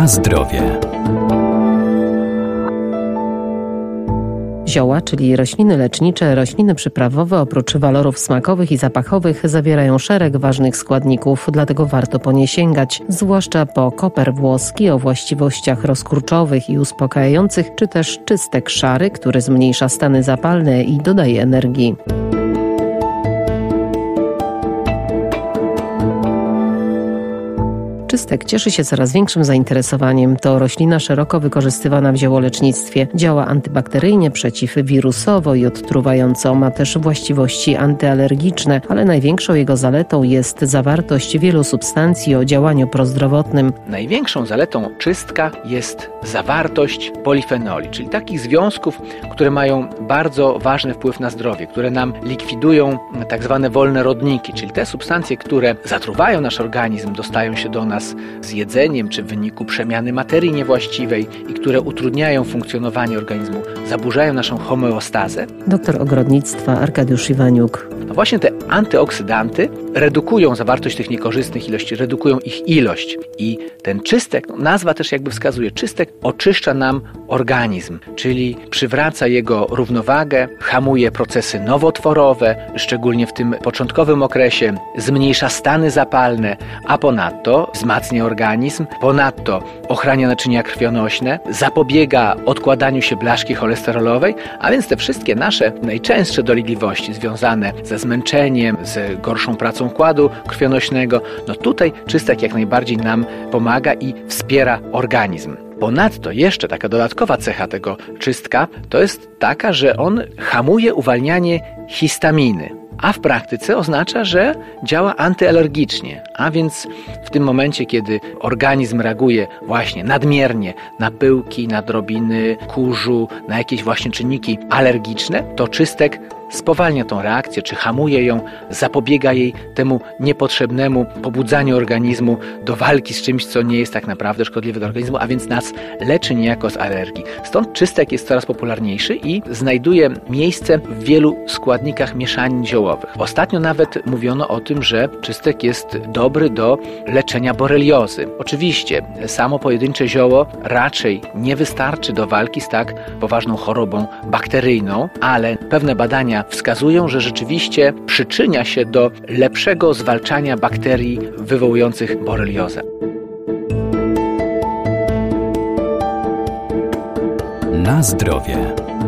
Na zdrowie. Zioła, czyli rośliny lecznicze, rośliny przyprawowe, oprócz walorów smakowych i zapachowych, zawierają szereg ważnych składników, dlatego warto po nie sięgać, zwłaszcza po koper włoski o właściwościach rozkurczowych i uspokajających, czy też czystek szary, który zmniejsza stany zapalne i dodaje energii. Czystek cieszy się coraz większym zainteresowaniem. To roślina szeroko wykorzystywana w ziołolecznictwie. Działa antybakteryjnie, przeciwwirusowo i odtruwająco. Ma też właściwości antyalergiczne, ale największą jego zaletą jest zawartość wielu substancji o działaniu prozdrowotnym. Największą zaletą czystka jest zawartość polifenoli, czyli takich związków, które mają bardzo ważny wpływ na zdrowie, które nam likwidują tak zwane wolne rodniki, czyli te substancje, które zatruwają nasz organizm, dostają się do nas z jedzeniem czy w wyniku przemiany materii niewłaściwej i które utrudniają funkcjonowanie organizmu, zaburzają naszą homeostazę. Doktor ogrodnictwa Arkadiusz Iwaniuk. A właśnie te antyoksydanty redukują zawartość tych niekorzystnych ilości, redukują ich ilość. I ten czystek, nazwa też jakby wskazuje, czystek oczyszcza nam organizm, czyli przywraca jego równowagę, hamuje procesy nowotworowe, szczególnie w tym początkowym okresie, zmniejsza stany zapalne, a ponadto wzmacnia organizm, ponadto ochrania naczynia krwionośne, zapobiega odkładaniu się blaszki cholesterolowej, a więc te wszystkie nasze najczęstsze dolegliwości związane ze zmęczeniem, z gorszą pracą układu krwionośnego, no tutaj czystek jak najbardziej nam pomaga i wspiera organizm. Ponadto jeszcze taka dodatkowa cecha tego czystka to jest taka, że on hamuje uwalnianie histaminy, a w praktyce oznacza, że działa antyalergicznie, a więc w tym momencie, kiedy organizm reaguje właśnie nadmiernie na pyłki, na drobiny kurzu, na jakieś właśnie czynniki alergiczne, to czystek spowalnia tą reakcję, czy hamuje ją, zapobiega jej temu niepotrzebnemu pobudzaniu organizmu do walki z czymś, co nie jest tak naprawdę szkodliwe dla organizmu, a więc nas leczy niejako z alergii. Stąd czystek jest coraz popularniejszy i znajduje miejsce w wielu składnikach mieszanin ziołowych. Ostatnio nawet mówiono o tym, że czystek jest dobry do leczenia boreliozy. Oczywiście samo pojedyncze zioło raczej nie wystarczy do walki z tak poważną chorobą bakteryjną, ale pewne badania wskazują, że rzeczywiście przyczynia się do lepszego zwalczania bakterii wywołujących boreliozę. Na zdrowie.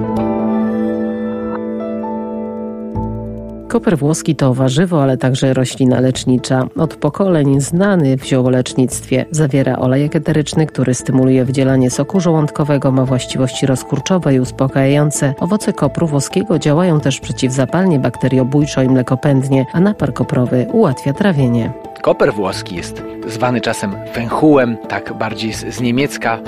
Koper włoski to warzywo, ale także roślina lecznicza. Od pokoleń znany w ziołolecznictwie. Zawiera olejek eteryczny, który stymuluje wydzielanie soku żołądkowego, ma właściwości rozkurczowe i uspokajające. Owoce kopru włoskiego działają też przeciwzapalnie, bakteriobójczo i mlekopędnie, a napar koprowy ułatwia trawienie. Koper włoski jest zwany czasem fenchułem, tak bardziej z niemiecka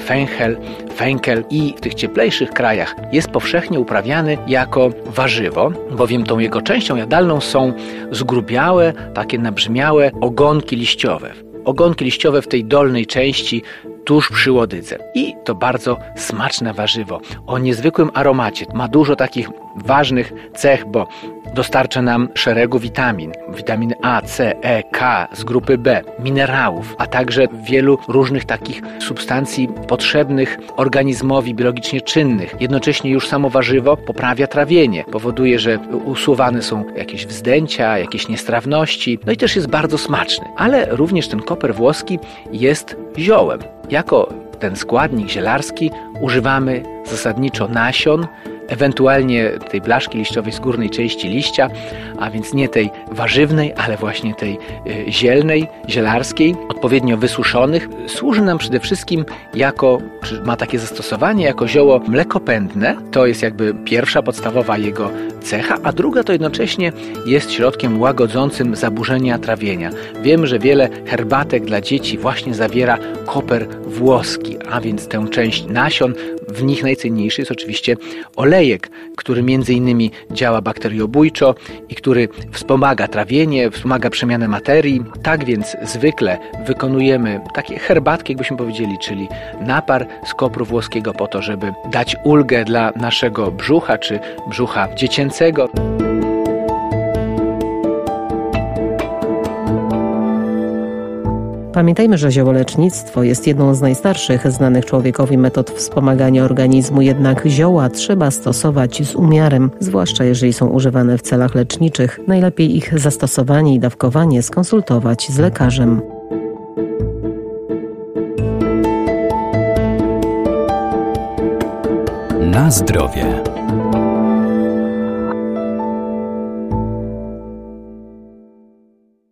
fenkel i w tych cieplejszych krajach jest powszechnie uprawiany jako warzywo, bowiem tą jego częścią jadalną są zgrubiałe, takie nabrzmiałe ogonki liściowe. Ogonki liściowe w tej dolnej części tuż przy łodydze. I to bardzo smaczne warzywo o niezwykłym aromacie. Ma dużo takich ważnych cech, bo dostarcza nam szeregu witamin. Witaminy A, C, E, K z grupy B, minerałów, a także wielu różnych takich substancji potrzebnych organizmowi biologicznie czynnych. Jednocześnie już samo warzywo poprawia trawienie. Powoduje, że usuwane są jakieś wzdęcia, jakieś niestrawności. No i też jest bardzo smaczny. Ale również ten koper włoski jest ziołem. Jako ten składnik zielarski używamy zasadniczo nasion, ewentualnie tej blaszki liściowej z górnej części liścia, a więc nie tej warzywnej, ale właśnie tej zielnej, zielarskiej, odpowiednio wysuszonych. Służy nam przede wszystkim czy ma takie zastosowanie jako zioło mlekopędne. To jest jakby pierwsza podstawowa jego cecha, a druga to jednocześnie jest środkiem łagodzącym zaburzenia trawienia. Wiemy, że wiele herbatek dla dzieci właśnie zawiera koper włoski, a więc tę część nasion. W nich najcenniejszy jest oczywiście olejek, który między innymi działa bakteriobójczo i który wspomaga trawienie, wspomaga przemianę materii. Tak więc zwykle wykonujemy takie herbatki, jakbyśmy powiedzieli, czyli napar z kopru włoskiego po to, żeby dać ulgę dla naszego brzucha czy brzucha dziecięcego. Pamiętajmy, że ziołolecznictwo jest jedną z najstarszych znanych człowiekowi metod wspomagania organizmu, jednak zioła trzeba stosować z umiarem, zwłaszcza jeżeli są używane w celach leczniczych. Najlepiej ich zastosowanie i dawkowanie skonsultować z lekarzem. Na zdrowie.